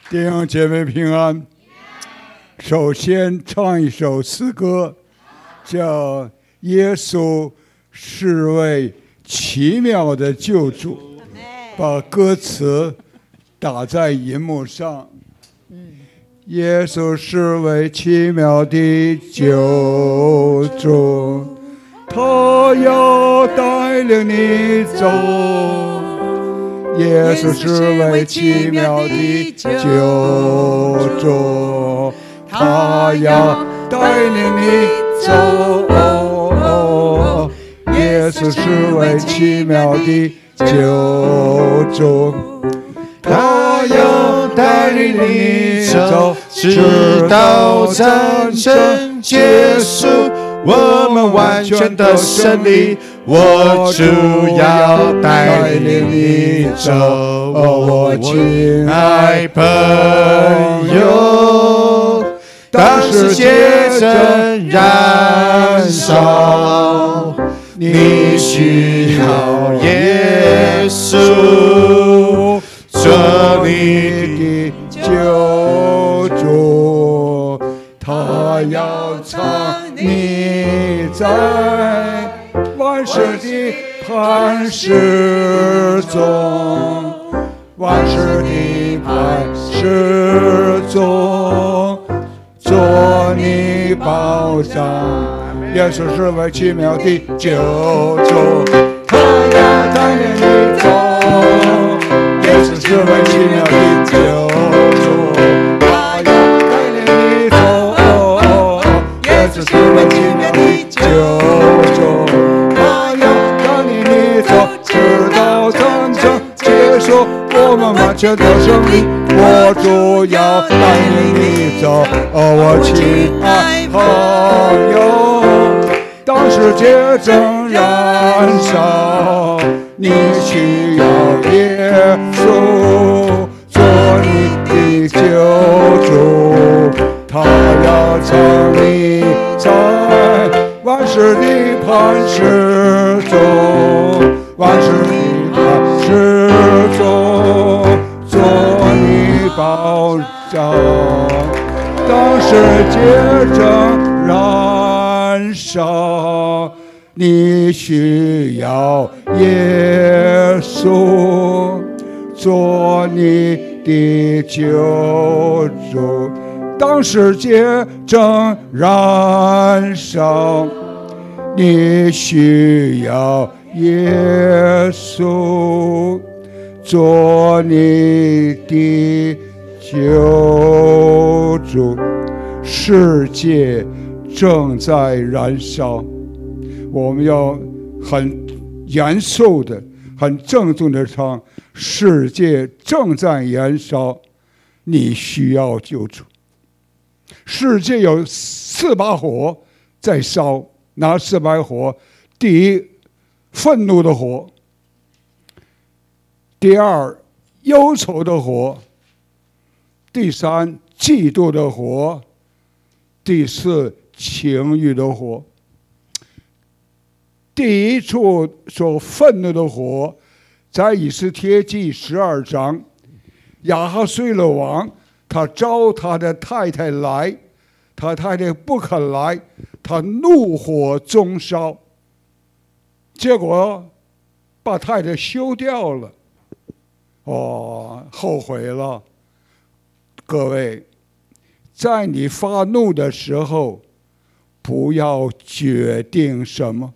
弟兄姐妹平安。首先唱一首诗歌，叫《耶稣是位奇妙的救主》，把歌词打在荧幕上。耶稣是位奇妙的救主，他要带领你走。耶稣是位奇妙的救主，他要带领你走。耶稣是位奇妙的救主，他要带领你走，直到战胜结束，我们完全的胜利。我主要带领你走，我亲爱朋友。当世界正燃烧，你需要耶稣做你的救主，他要藏你在万世的磐石中，万世的磐石中做你保障。耶稣是位奇妙的救主，他要带领你走。耶稣是位奇妙的救主，他要带领你走。耶稣是位奇妙的救主，他要带领你走，直到战争结束，我们完全的胜利。我主要带领你走，我亲爱朋友。当世界正燃烧，你需要耶稣做你的救主，他要藏你在万世的磐石中，万世的磐石中做你保障。当世界正燃烧，你需要耶稣做你的救主。当世界正燃烧，你需要耶稣做你的救主。世界正在燃烧，我们要很严肃的、很郑重的唱：世界正在燃烧，你需要救主。世界有4把火在烧，哪4把火？第一，愤怒的火；第二，忧愁的火；第三，嫉妒的火；第四，情欲的火。第一处说愤怒的火，在以斯帖记12章，亚哈随鲁王他召他的太太来，他太太不肯来，他怒火中烧，结果把太太休掉了。后悔了。各位，在你发怒的时候，不要决定什么。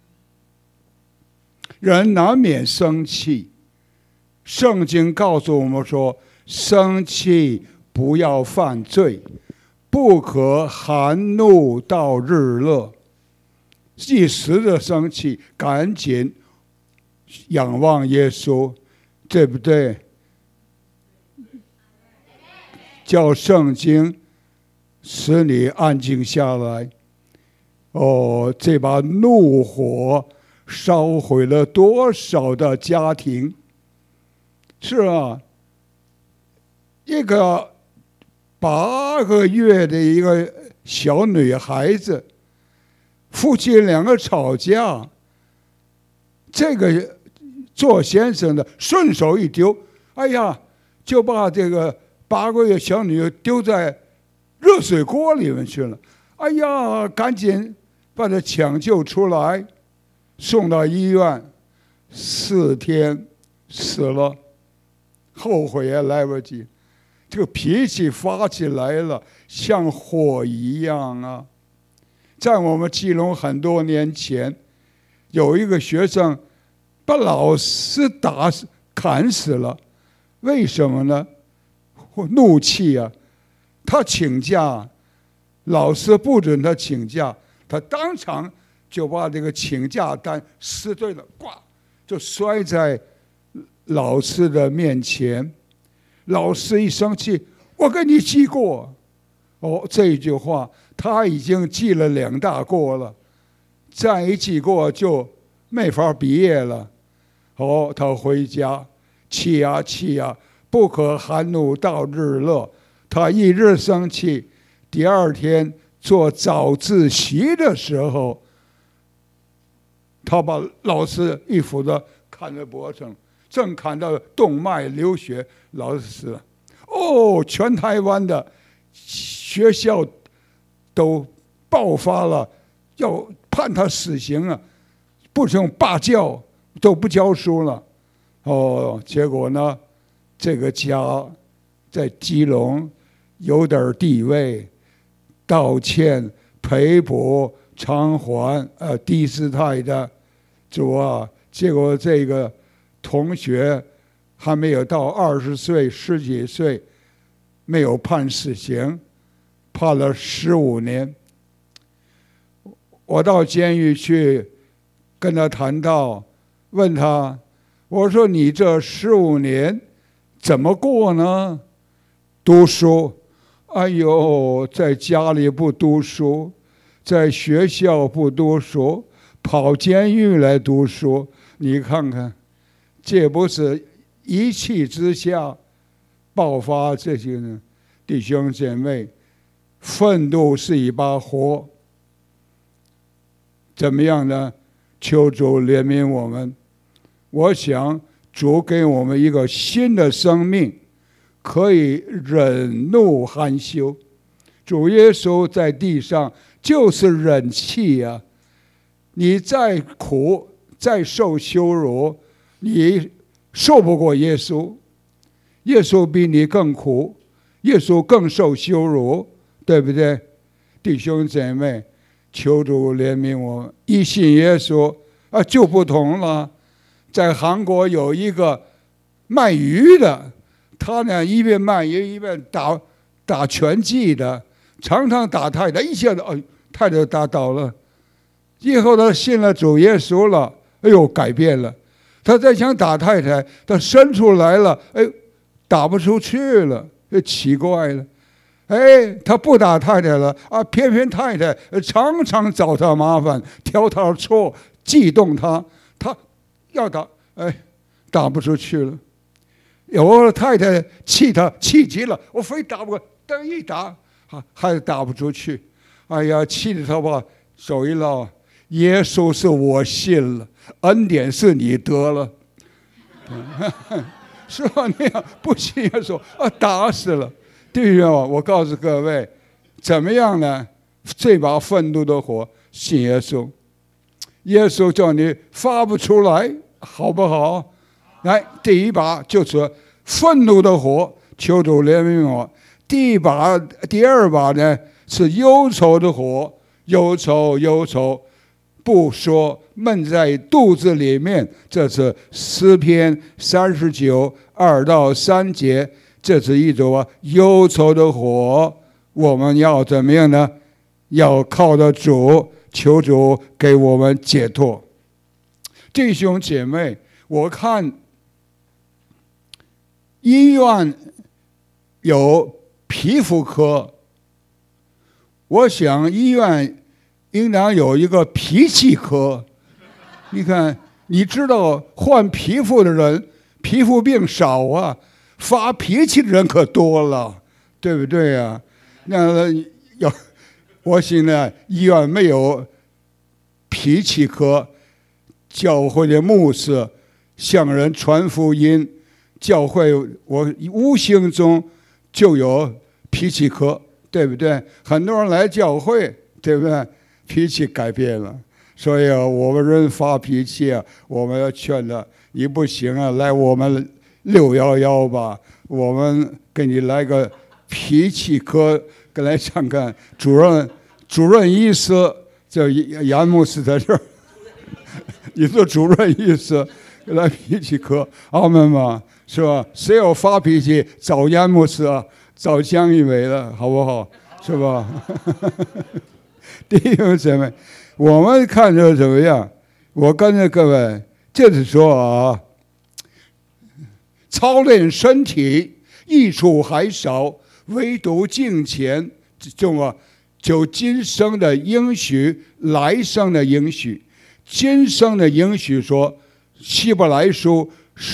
人难免生气，圣经告诉我们说，生气不要犯罪，不可含怒到日落。一时的生气，赶紧仰望耶稣，对不对？叫圣经使你安静下来。这把怒火烧毁了多少的家庭？是啊，一个8个月的一个小女孩子，夫妻2个吵架，这个做先生的顺手一丢，哎呀，就把这个 8个月小女儿丢在热水锅里面去了。哎呀，赶紧把她抢救出来，送到医院，4天死了，后悔也来不及。这个脾气发起来了，像火一样啊！在我们基隆很多年前，有一个学生把老师砍死了，为什么呢？怒气啊！他请假，老师不准他请假，他当场就把这个请假单撕碎了，呱，就摔在老师的面前。老师一生气，我跟你记过。这一句话他已经记了2大过了，再一记过就没法毕业了。他回家气呀气呀，不可含怒到日落。他一日生气，第2天做早自习的时候，他把老师一斧子砍在脖子上，正砍到动脉流血，老师死了。全台湾的学校都爆发了，要判他死刑啊！不用罢教，都不教书了。结果呢，这个家在基隆有点地位，道歉、赔补、偿还，低姿态的，主啊！结果这个同学还没有到20岁，10几岁，没有判死刑，判了15年。我到监狱去跟他谈到，问他，我说你这15年怎么过呢？读书，哎呦，在家里不读书，在学校不读书，跑监狱来读书，你看看，这不是一气之下爆发这些呢？弟兄姐妹，愤怒是一把火，怎么样呢？求主怜悯我们。我想主给我们一个新的生命，可以忍怒含羞。主耶稣在地上就是忍气呀。你再苦再受羞辱，你受不过耶稣。耶稣比你更苦，耶稣更受羞辱，对不对？弟兄姐妹，求主怜悯我们。一信耶稣就不同了。在韩国有一个卖鱼的，他呢一边卖鱼一边打拳击的，常常打太太，一下子太太打倒了。以后他信了主耶稣了，改变了。他再想打太太，他伸出来了，打不出去了，奇怪了。他不打太太了偏偏太太常常找他麻烦，挑他错，激动他，他要打，打不出去了。有的太太气他，气急了，我非打不过，但一打还是打不出去。哎呀，气得他把手一捞，耶稣是我信了，恩典是你得了。是吧？那样不信耶稣打死了。弟兄，我告诉各位，怎么样呢？这把愤怒的火，信耶稣。耶稣叫你发不出来，好不好？来，第一把就是愤怒的火，求主怜悯我。第二把呢是忧愁的火，忧愁，不说，闷在肚子里面。这是诗篇39 2到3节，这是一种忧愁的火。我们要怎么样呢？要靠着主，求主给我们解脱。弟兄姐妹，我看医院有皮肤科，我想医院应当有一个脾气科。你看，你知道患皮肤的人皮肤病少啊，发脾气的人可多了，对不对啊？那我现在医院没有脾气科，教会的牧师向人传福音，教会我无形中就有脾气科，对不对？很多人来教会，对不对？脾气改变了，所以我们人发脾气啊，我们要劝他，你不行啊，来我们611吧，我们给你来个脾气科，跟来看看主任医师，这杨牧师在这儿，你做主任医师，来脾气科，阿门嘛，是吧？谁要发脾气，找杨牧师啊，找江一伟了，好不好？是吧？弟兄姊妹，我们看着怎么样？我跟着各位就是说啊，操练身体益处还少，唯独敬虔就今生的应许，来生的应许。今生的应许说，希伯来书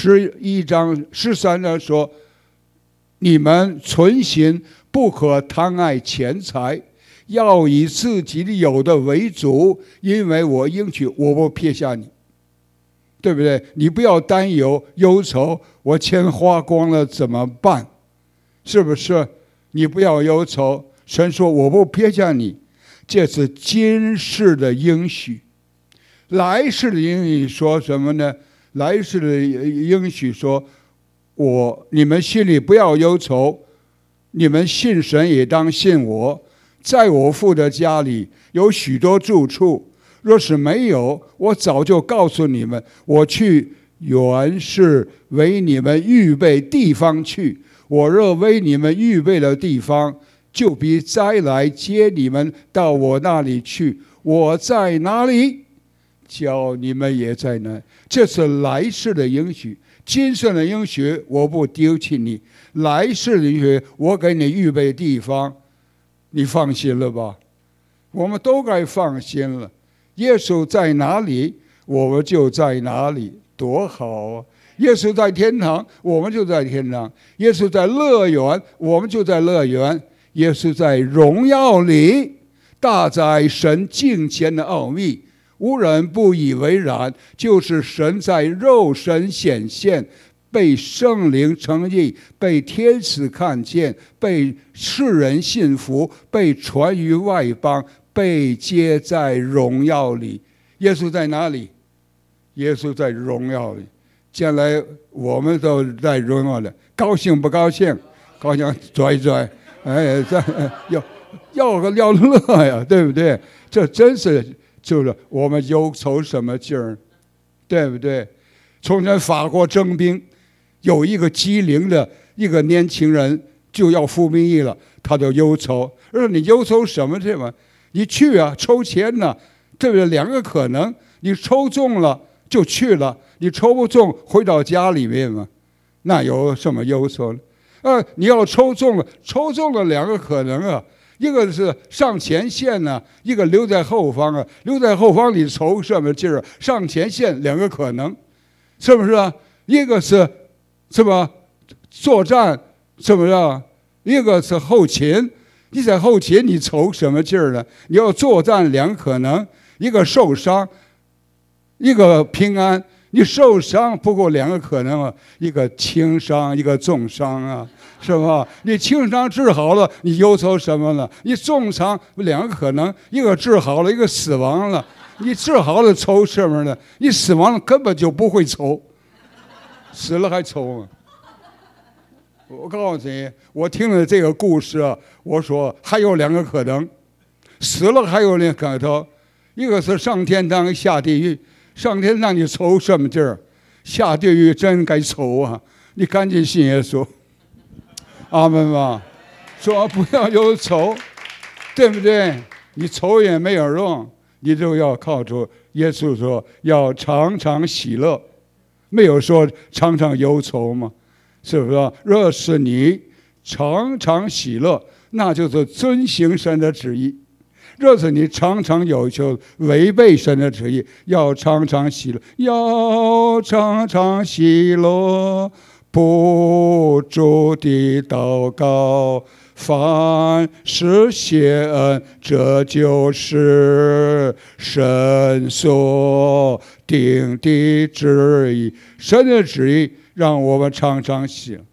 11章13章说，你们存心不可贪爱钱财，要以自己的有的为主，因为我应许我不撇下你，对不对？你不要担忧忧愁，我钱花光了怎么办？是不是？你不要忧愁，神说我不撇下你，这是今世的应许。来世的应许说什么呢？来世的应许说，你们心里不要忧愁，你们信神也当信我，在我父的家里有许多住处，若是没有，我早就告诉你们，我去原是为你们预备地方去，我若为你们预备了地方，就必再来接你们到我那里去，我在哪里，叫你们也在那。这是来世的应许。今生的应许我不丢弃你，来世的应许我给你预备地方，你放心了吧？我们都该放心了。耶稣在哪里，我们就在哪里，多好啊！耶稣在天堂，我们就在天堂；耶稣在乐园，我们就在乐园；耶稣在荣耀里，大在神敬虔的奥秘，无人不以为然，就是神在肉身显现，被圣灵称义，被天使看见，被世人信服，被传于外邦，被接在荣耀里。耶稣在哪里？耶稣在荣耀里。将来我们都在荣耀里，高兴不高兴？高兴，拽一拽，哎，要乐呀，对不对？这真是就是我们忧愁什么劲儿，对不对？从前法国征兵，有一个机灵的一个年轻人就要服兵役了，他就忧愁。说你忧愁什么去嘛？你去啊，抽签呢，对不对？两个可能，你抽中了就去了，你抽不中回到家里面嘛，那有什么忧愁呢？你要抽中了两个可能啊，一个是上前线呢，一个留在后方啊。留在后方你愁什么劲儿？上前线两个可能，是不是啊？一个是吧？作战是不是啊？一个是后勤，你在后勤你愁什么劲儿呢？你要作战两个可能，一个受伤，一个平安。你受伤不过两个可能啊，一个轻伤，一个重伤啊，是吧？你轻伤治好了，你忧愁什么呢？你重伤两个可能，一个治好了，一个死亡了。你治好了愁什么呢？你死亡了根本就不会愁，死了还愁吗？我告诉你，我听了这个故事啊，我说还有两个可能，死了还有两个可能，一个是上天堂下地狱。上天让你愁什么劲儿？下地狱真该愁啊！你赶紧信耶稣，阿门吧。说不要忧愁，对不对？你愁也没有用，你就要靠主。耶稣说要常常喜乐，没有说常常忧愁吗？是不是？若是你常常喜乐，那就是遵行神的旨意。若是你常常有求违背神的旨意，要常常喜乐，要常常喜乐，不住地祷告，凡事谢恩，这就是神所定的旨意。神的旨意让我们常常喜乐。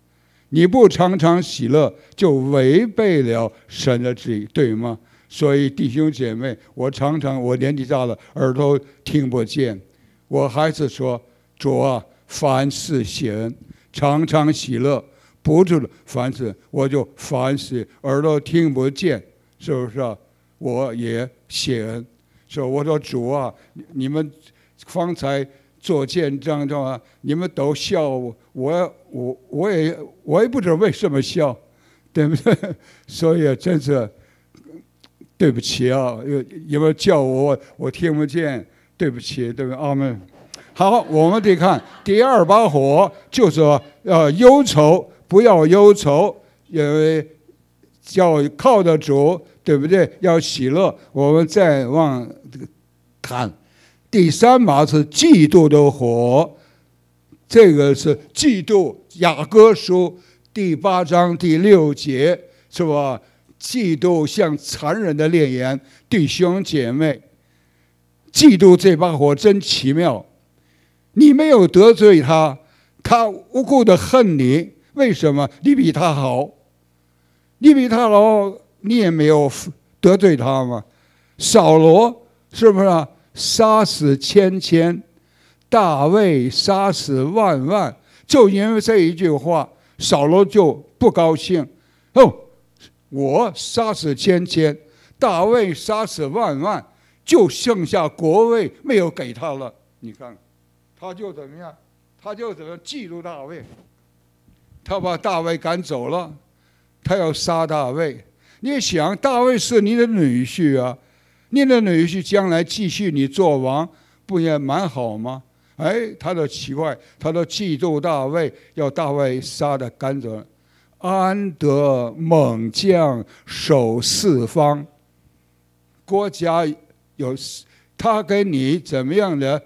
你不常常喜乐，就违背了神的旨意，对吗？所以弟兄姐妹，我年纪大了，耳朵听不见，我还是说，主啊，凡事谢恩，常常喜乐，不住的凡事，我就凡事耳朵听不见，是不是啊？我也谢恩。所以我说主啊，你们方才做见证的话，你们都笑我也不知道为什么笑，对不对？所以真是对不起啊，有没有叫我听不见，对不起，对不对？阿们。好，我们得看第二把火，就是说忧愁，不要忧愁，因为要靠得主，对不对？要喜乐。我们再往看，第三把是嫉妒的火，这个是嫉妒。雅歌书第8章第6节，是吧？嫉妒像残忍的烈焰，弟兄姐妹，嫉妒这把火真奇妙。你没有得罪他，他无故的恨你，为什么？你比他好，你比他好，你也没有得罪他嘛。扫罗是不是啊？杀死千，大卫杀死万，就因为这一句话，扫罗就不高兴。我杀死千，大卫杀死万，就剩下国位没有给他了。你看，他就怎么样？他就怎么嫉妒大卫？他把大卫赶走了，他要杀大卫。你想，大卫是你的女婿啊，你的女婿将来继续你做王，不也蛮好吗？他都奇怪，他都嫉妒大卫，要大卫杀的赶走了。安得猛将守四方？国家有他跟你怎么样的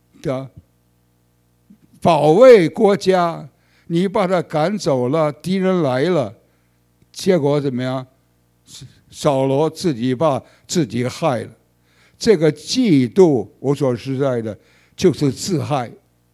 保卫国家？你把他赶走了，敌人来了，结果怎么样？扫罗自己把自己害了。这个嫉妒，我说实在的，就是自害。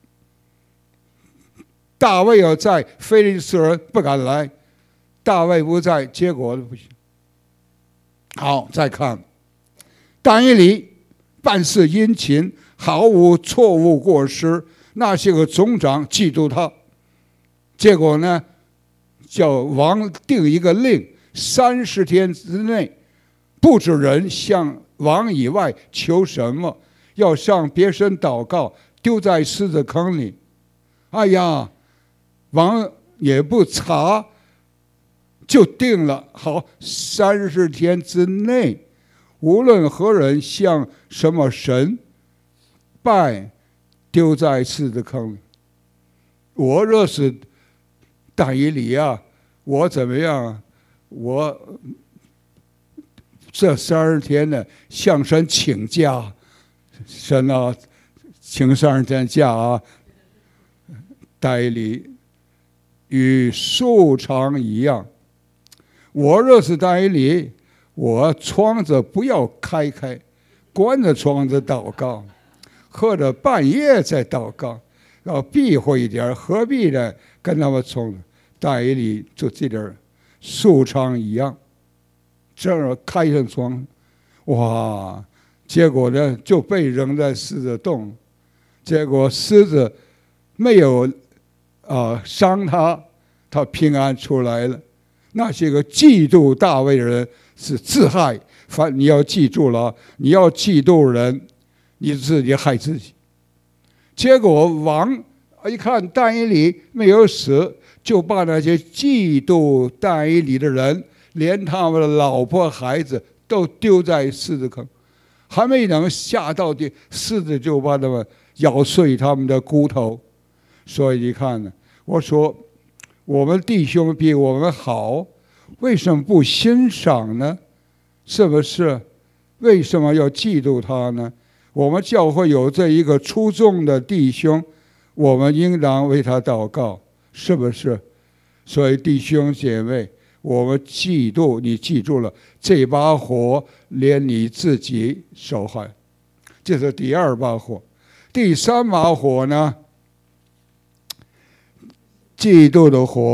大卫要在，非利士人不敢来；大卫不在，结果不行。好，再看但以理办事殷勤，毫无错误过失。那些个总长嫉妒他，结果呢，叫王定一个令，30天之内，不准人向王以外求什么，要向别神祷告，丢在狮子坑里。哎呀，王也不查，就定了。好，30天之内，无论何人向什么神拜，丢在狮子坑里。我若是但以理啊，我怎么样？我这30天呢，向神请假，神啊，请30天假啊。但以理与素常一样，我若是但以理，我窗子不要开，关着窗子祷告，或者半夜再祷告，要避讳一点，何必呢？跟他们冲突。但以理就这点素常一样，这样开上窗，哇！结果呢就被扔在狮子洞，结果狮子没有伤他，他平安出来了。那些个嫉妒大卫的人是自害，你要记住了，你要嫉妒人，你自己害自己。结果王一看但以理没有死，就把那些嫉妒但以理的人，连他们的老婆孩子都丢在狮子坑，还没能下到地，狮子就把他们咬碎他们的骨头。所以你看呢，我说我们弟兄比我们好，为什么不欣赏呢？是不是？为什么要嫉妒他呢？我们教会有这一个出众的弟兄，我们应当为他祷告，是不是？所以弟兄姐妹，我们嫉妒，你记住了，这把火连你自己受害。这是第2把火。第3把火呢？嫉妒的火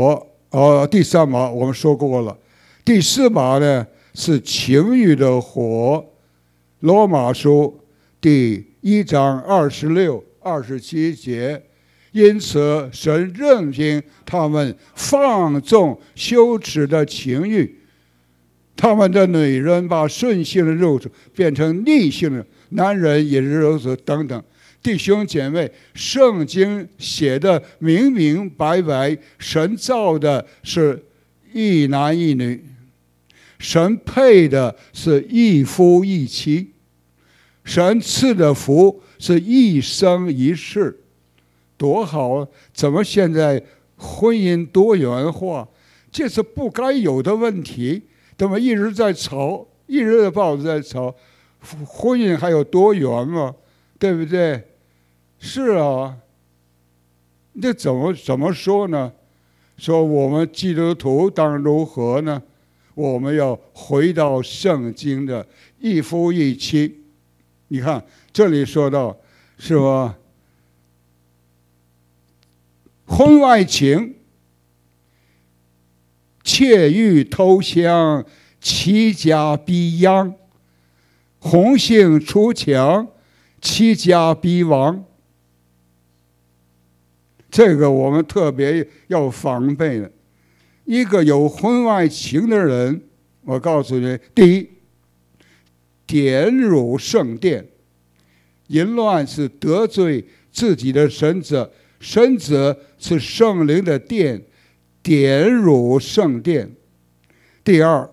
第三把我们说过了，第四把呢是情欲的火。罗马书第1章26、27节，因此神任凭他们放纵羞耻的情欲，他们的女人把顺性的肉体变成逆性的，男人也是如此等等。弟兄姐妹，圣经写的明明白白，神造的是一男一女，神配的是一夫一妻，神赐的福是一生一世，多好啊！怎么现在婚姻多元化？这是不该有的问题。怎么一直在吵，一直在报纸在吵，婚姻还有多元吗？对不对？是啊，这怎么说呢？说我们基督徒当如何呢？我们要回到圣经的一夫一妻。你看这里说到是吧？婚外情、窃欲偷香、欺家逼殃、红杏出墙、欺家逼亡。这个我们特别要防备的。一个有婚外情的人，我告诉你，第一，玷辱圣殿，淫乱是得罪自己的神子，神子是圣灵的殿，玷辱圣殿。第二，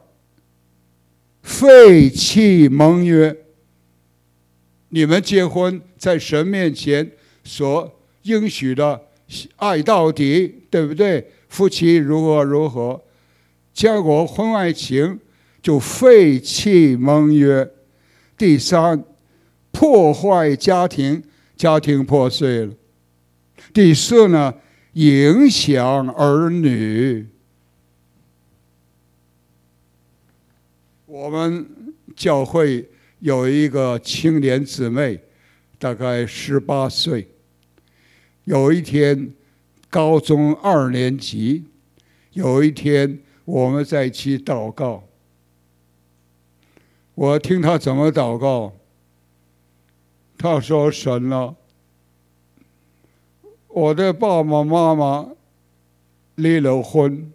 废弃盟约，你们结婚在神面前所应许的爱到底，对不对？夫妻如何如何，结果婚外情就废弃盟约。第三，破坏家庭，家庭破碎了。第四呢，影响儿女。我们教会有一个青年姊妹，大概18岁。有一天，高中2年级，有一天我们在一起祷告。我听他怎么祷告，他说：“神啊，我的爸爸妈妈离了婚，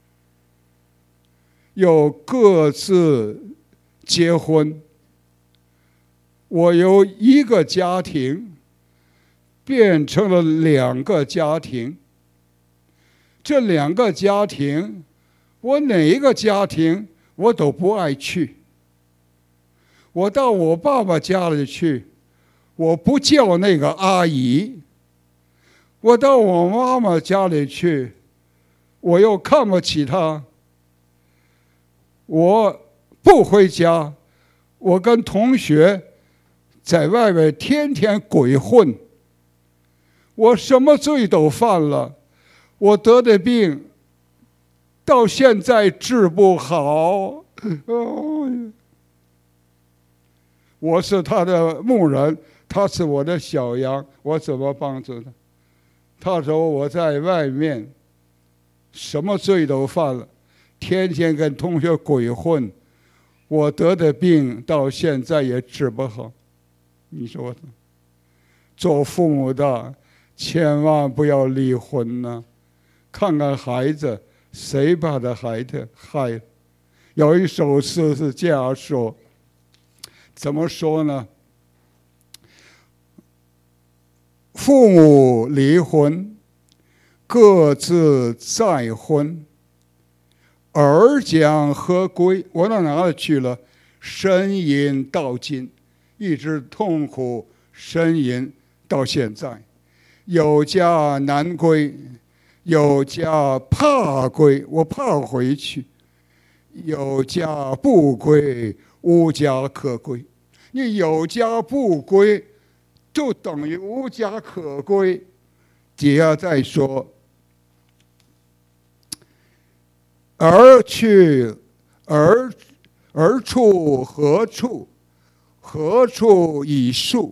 又各自结婚，我由一个家庭变成了2个家庭。这2个家庭，我哪一个家庭我都不爱去。我到我爸爸家里去，我不叫那个阿姨；我到我妈妈家里去，我又看不起她。我不回家，我跟同学在外面天天鬼混。我什么罪都犯了，我得的病到现在治不好。我是他的牧人，他是我的小羊，我怎么帮助他？他说我在外面什么罪都犯了，天天跟同学鬼混，我得的病到现在也治不好。你说做父母的千万不要离婚呢。看看孩子，谁把他孩子害了？有一首诗是这样说，怎么说呢？父母离婚，各自再婚，儿将何归？我到哪里去了？呻吟到今，一直痛苦呻吟到现在。有家难归，有家怕归，我怕回去。有家不归，无家可归。你有家不归，就等于无家可归。底下再说，而去而处何处？何处以宿？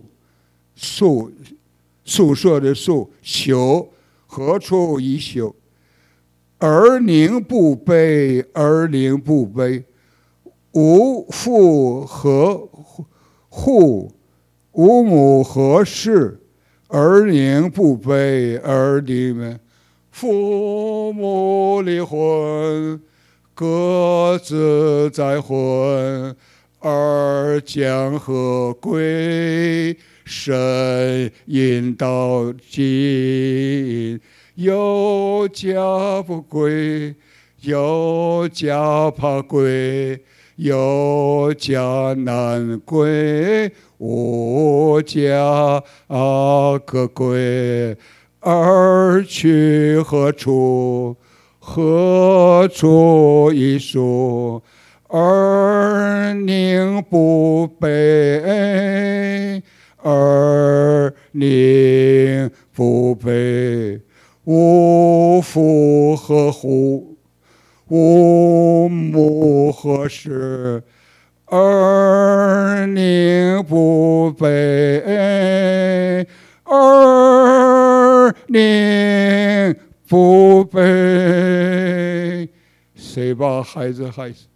宿舍的宿，宿何处以宿？ 儿宁不悲，儿宁不悲。无父何户，无母何事？儿宁不悲，儿宁们父母离婚，各自再婚，儿将何归？神引导尽，有家不归，有家怕归，有家难归，无家可归。儿去何处？何处一宿？儿宁不悲，儿宁不悲。无父何户，无母何事？儿宁不悲，儿宁不悲。谁把孩子害死？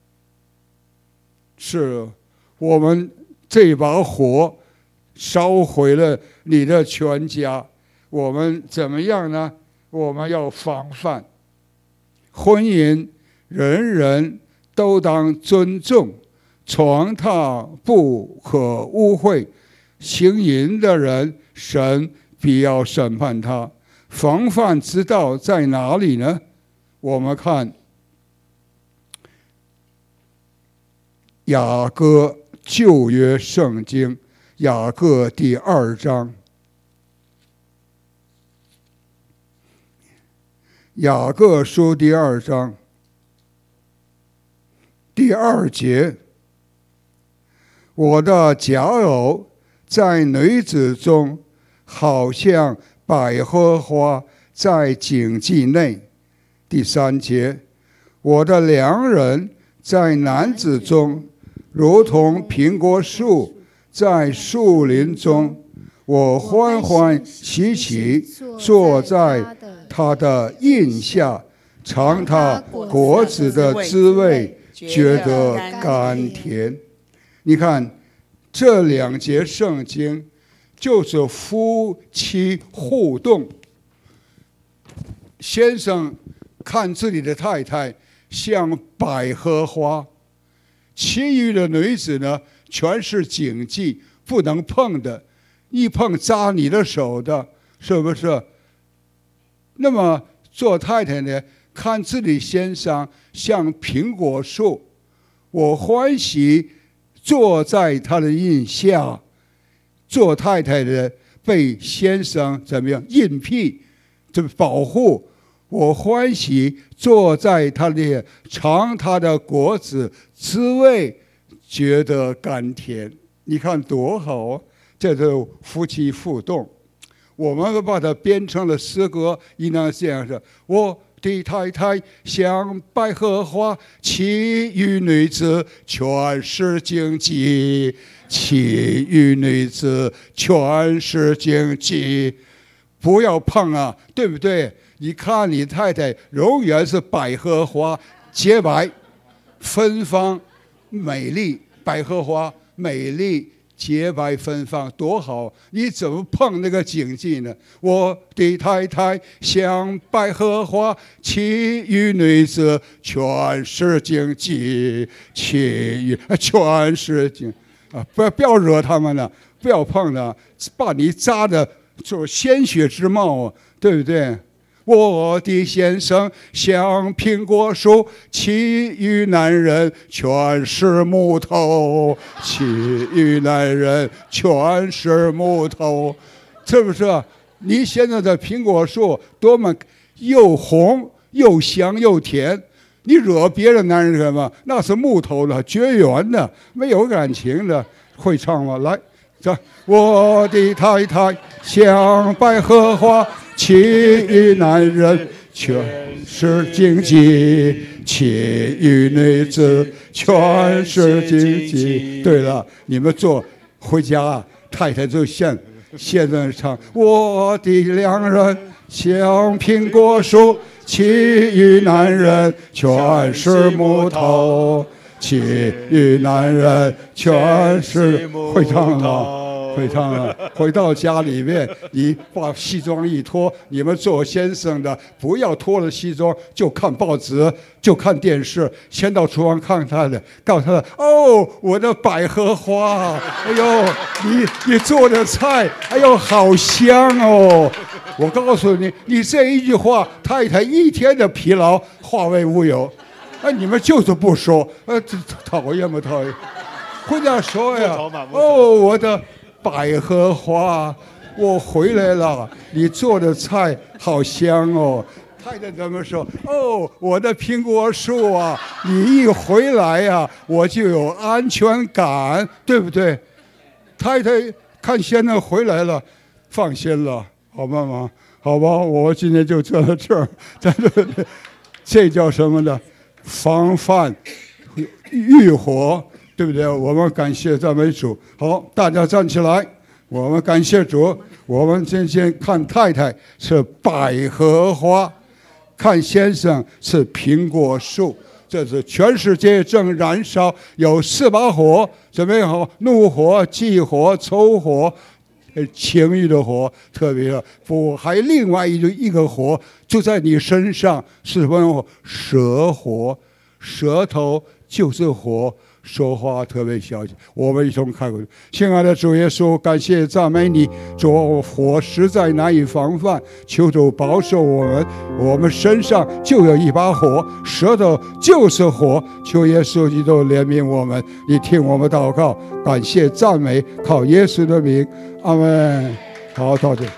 是我们这把火烧毁了你的全家。我们怎么样呢？我们要防范。婚姻人人都当尊重，床榻不可污秽。行淫的人，神必要审判他。防范之道在哪里呢？我们看雅歌旧约圣经，雅歌第2章。雅各书第2章第2节，我的佳偶在女子中，好像百合花在荆棘内。第3节，我的良人在男子中，如同苹果树在树林中。我欢欢喜喜坐在他的荫下，尝他果子的滋味，觉得甘甜。你看这2节圣经就是夫妻互动。先生看自己的太太像百合花，其余的女子呢，全是荆棘，不能碰的，一碰扎你的手的，是不是？那么做太太呢，看自己先生像苹果树，我欢喜坐在他的荫下。做太太的被先生怎么样荫庇，这保护，我欢喜坐在他的尝他的果子滋味，觉得甘甜。你看多好啊！这是夫妻互动。我们把它编成了诗歌，应当这样说：我的太太像百合花，其余女子全是荆棘，其余女子全是荆棘。不要碰啊，对不对？你看你太太永远是百合花，洁白芬芳美丽，百合花美丽洁白芬芳，多好！你怎么碰那个荆棘呢？我的太太像百合花，其余女子全是荆棘，其余全是荆啊！不要惹他们了，不要碰了，把你扎的就是鲜血之貌，对不对？我的先生像苹果树，其余男人全是木头，其余男人全是木头，是不是？你现在的苹果树多么又红又香又甜，你惹别人男人什么？那是木头的，绝缘的，没有感情的。会唱吗？来，这我的太太像百合花，其余男人全是荆棘，其余女子全是荆棘。对了，你们做回家，太太就现在唱：我的良人像苹果树， 其余男人全是木头，其余男人全是会唱了。会唱了，回到家里面，你把西装一脱，你们做先生的不要脱了西装就看报纸，就看电视，先到厨房看他的，告诉他哦，我的百合花，哎呦，你做的菜，哎呦，好香哦！我告诉你，你这一句话，太太一天的疲劳化为乌有。你们就是不说，讨厌不讨厌？会这样说呀？哦，我的百合花，我回来了，你做的菜好香哦。太太怎么说？哦，我的苹果树啊，你一回来呀，我就有安全感，对不对？太太看先生回来了，放心了，好吗？好吧，我今天就坐到这儿，这叫什么呢？防范欲火。对不对？我们感谢赞美主。好，大家站起来，我们感谢主。我们今天看太太是百合花，看先生是苹果树。这是全世界正燃烧，有4把火，准备好怒火、忌火、仇火、情欲的火，特别的不还另外一个火就在你身上，是什么？蛇火，舌头就是火。说话特别小心，我们一同看过去。亲爱的主耶稣，感谢赞美你，主，火实在难以防范，求主保守我们身上就有一把火，舌头就是火，求耶稣基督怜悯我们，你听我们祷告，感谢赞美，靠耶稣的名，阿们。好，到这。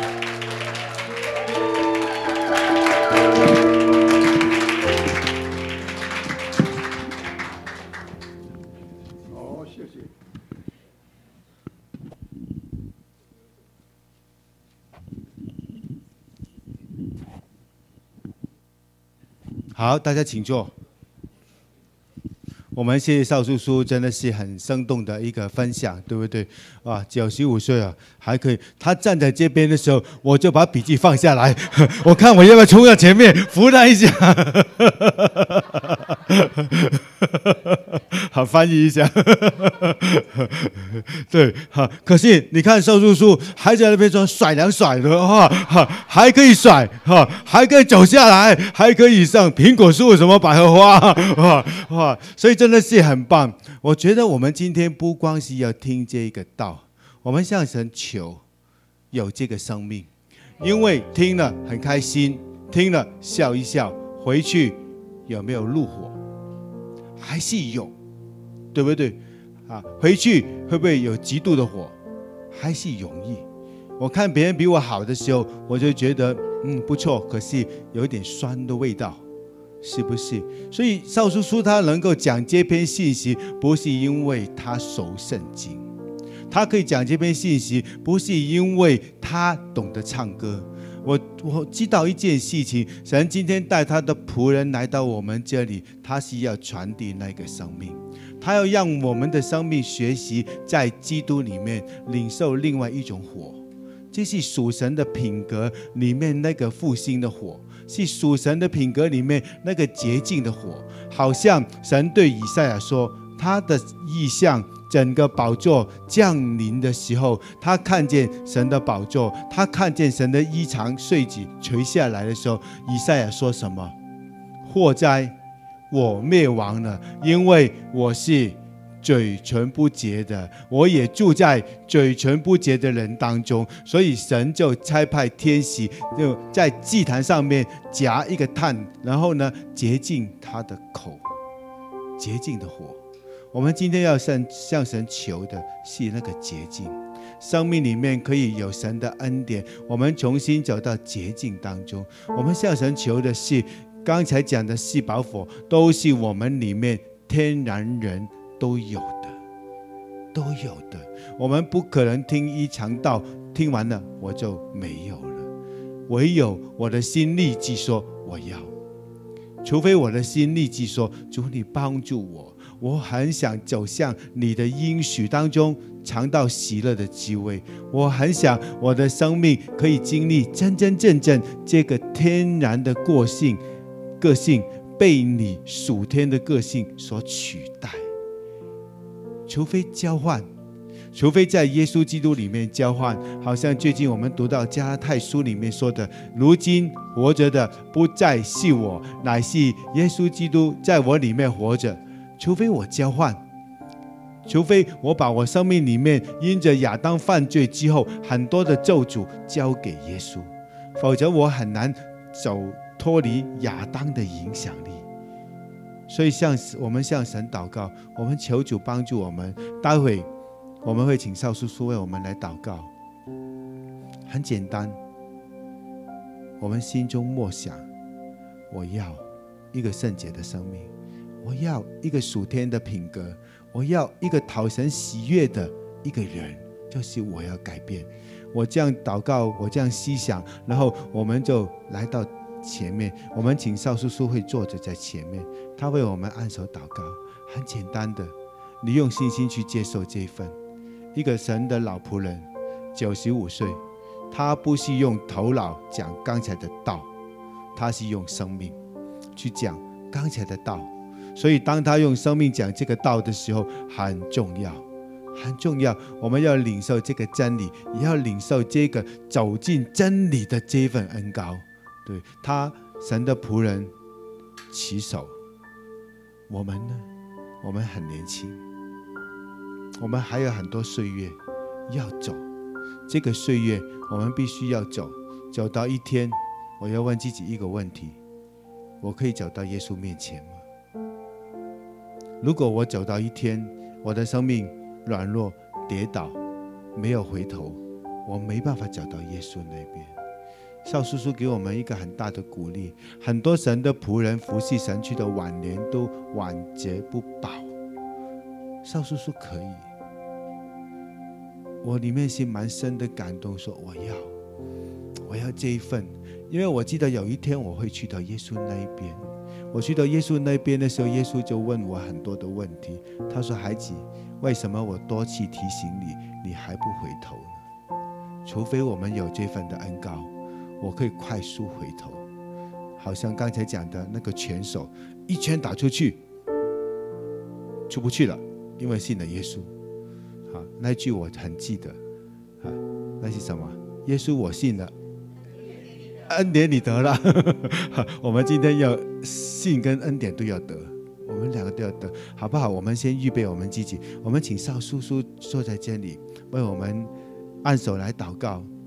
好，大家请坐。我们谢谢邵叔叔，真的是很生动的一个分享，对不对？啊，95岁啊，还可以。他站在这边的时候，我就把笔记放下来，我看我要不要冲到前面扶他一下。好，翻译一下。对，好。可是你看邵叔叔还在那边说甩两甩的哈，还可以甩哈，还可以走下来，还可以上苹果树什么百合花哇，所以真的是很棒。我觉得我们今天不光是要听这个道，我们向神求有这个生命，因为听了很开心，听了笑一笑，回去有没有怒火？还是有，对不对？回去会不会有极度的火？还是容易。我看别人比我好的时候，我就觉得不错，可是有一点酸的味道。是不是？所以邵叔叔他能够讲这篇信息，不是因为他熟圣经，他可以讲这篇信息，不是因为他懂得唱歌。我知道一件事情，神今天带他的仆人来到我们这里，他是要传递那个生命，他要让我们的生命学习在基督里面领受另外一种火，这是属神的品格里面那个复兴的火，是属神的品格里面那个洁净的火。好像神对以赛亚说，他的意象整个宝座降临的时候，他看见神的宝座，他看见神的衣裳穗子垂下来的时候，以赛亚说什么？祸哉，我灭亡了，因为我是嘴唇不洁的，我也住在嘴唇不洁的人当中。所以神就差派天使就在祭坛上面夹一个炭，然后呢洁净他的口，洁净的火。我们今天要向神求的是那个洁净，生命里面可以有神的恩典，我们重新走到洁净当中。我们向神求的是刚才讲的4把火，都是我们里面天然人都有的。我们不可能听一场道，听完了我就没有了，唯有我的心立即说我要，除非我的心立即说主你帮助我，我很想走向你的应许当中， 尝到喜乐的滋味。我很想我的生命可以经历真真正正这个天然的个性被你属天的个性所取代。除非交换，除非在耶稣基督里面交换，好像最近我们读到加拉太书里面说的，如今活着的不再是我，乃是耶稣基督在我里面活着。除非我交换，除非我把我生命里面因着亚当犯罪之后很多的咒诅交给耶稣，否则我很难脱离亚当的影响力。所以我们向神祷告，我们求主帮助我们。待会我们会请少叔叔为我们来祷告。很简单，我们心中默想，我要一个圣洁的生命，我要一个属天的品格，我要一个讨神喜悦的一个人，就是我要改变。我这样祷告，我这样思想，然后我们就来到前面，我们请少叔叔会坐着在前面，他为我们按手祷告。很简单的，你用信心去接受这一份。一个神的老仆人，95岁，他不是用头脑讲刚才的道，他是用生命去讲刚才的道。所以当他用生命讲这个道的时候，很重要，很重要。我们要领受这个真理，也要领受这个走进真理的这份恩膏。对，他神的仆人起手。我们呢？我们很年轻，我们还有很多岁月要走。这个岁月我们必须要走到一天，我要问自己一个问题：我可以走到耶稣面前吗？如果我走到一天，我的生命软弱跌倒，没有回头，我没办法走到耶稣那边。少叔叔给我们一个很大的鼓励，很多神的仆人服侍神去的晚年都晚节不保。少叔叔可以，我里面是蛮深的感动，说我要这一份，因为我记得有一天我会去到耶稣那一边。我去到耶稣那边的时候，耶稣就问我很多的问题。他说：孩子，为什么我多次提醒你，你还不回头呢？除非我们有这份的恩膏，我可以快速回头。好像刚才讲的那个拳手，一拳打出去出不去了，因为信了耶稣。那句我很记得，那是什么？耶稣我信了，恩典你得了。我们今天要信跟恩典都要得，我们两个都要得，好不好？我们先预备我们自己，我们请少叔叔坐在这里，为我们按手来祷告。